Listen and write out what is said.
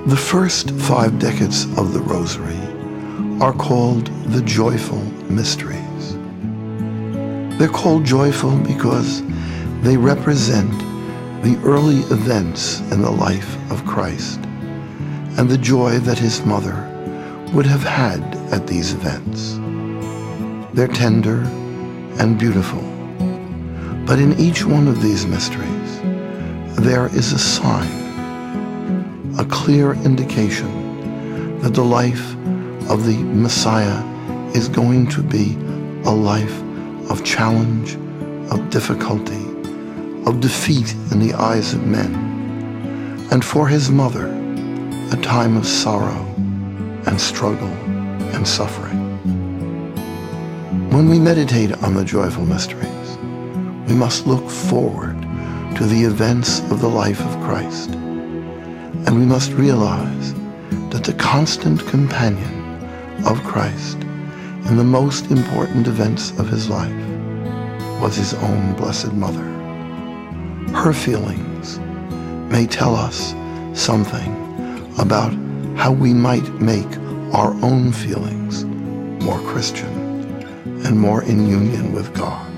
The first 5 decades of the Rosary are called the joyful mysteries. They're called joyful because they represent the early events in the life of Christ and the joy that his mother would have had at these events. They're tender and beautiful, but in each one of these mysteries, there is a sign, a clear indication that the life of the Messiah is going to be a life of challenge, of difficulty, of defeat in the eyes of men, and for his mother, a time of sorrow and struggle and suffering. When we meditate on the joyful mysteries, we must look forward to the events of the life of Christ, and we must realize that the constant companion of Christ in the most important events of his life was his own Blessed Mother. Her feelings may tell us something about how we might make our own feelings more Christian and more in union with God.